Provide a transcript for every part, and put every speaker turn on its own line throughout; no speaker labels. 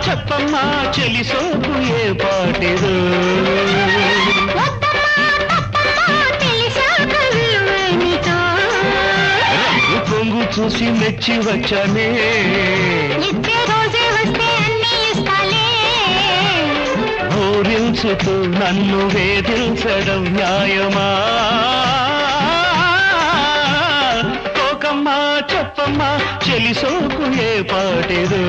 చెప్పమ్మా చెలి సోకు ఏ పాటిదో రంగు పొంగు చూసి మెచ్చి వచ్చానే ఊరించుతూ నన్ను వేధించడం న్యాయమా కోకమ్మా చెప్పమ్మా చెలి సోకు ఏ పాటిదో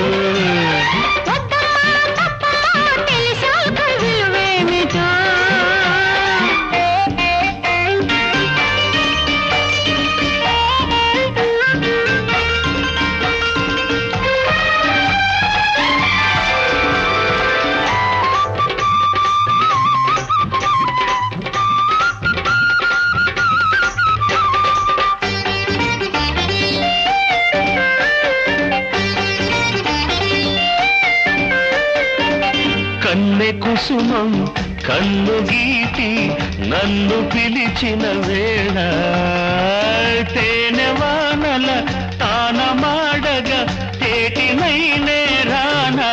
కన్నె కుసుమం కన్ను గీటి నన్ను పిలిచిన వేళ తేనె వానల తాన మాడగ తేటినైనే రానా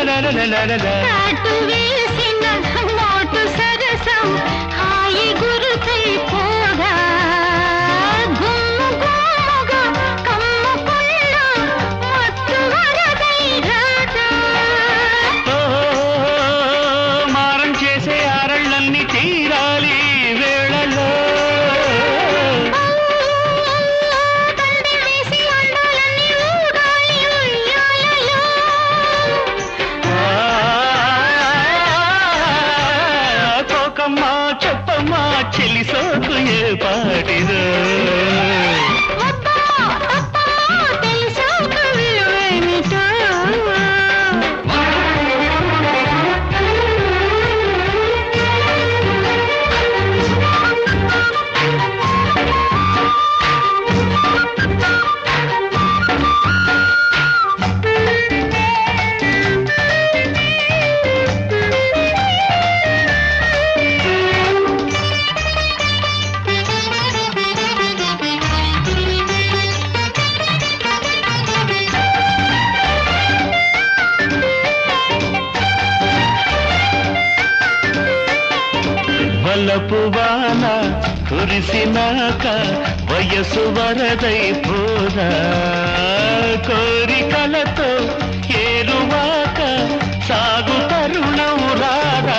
చెప్పమ్మా చెలి సోకు ఏ పాటిదో వలపు వాన కురిసినాక వయసు వరదై పోదా కోరికలతో ఏరువాక సాగు తరుణం రారా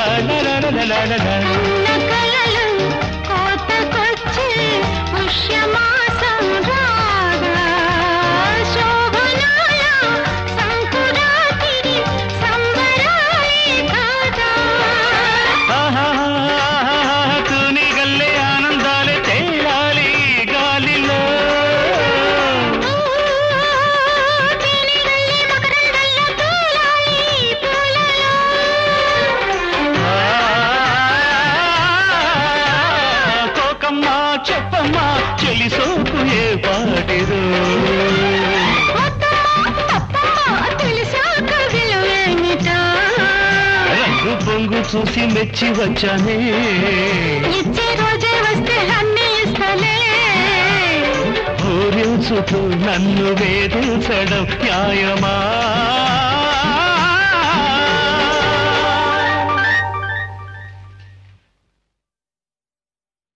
చెప్పమ్మా చెలి సోకు ఏ పాటిదో రంగు పొంగు చూసి మెచ్చి వచ్చానే ఊరించుతూ నన్ను వేధించడం న్యాయమా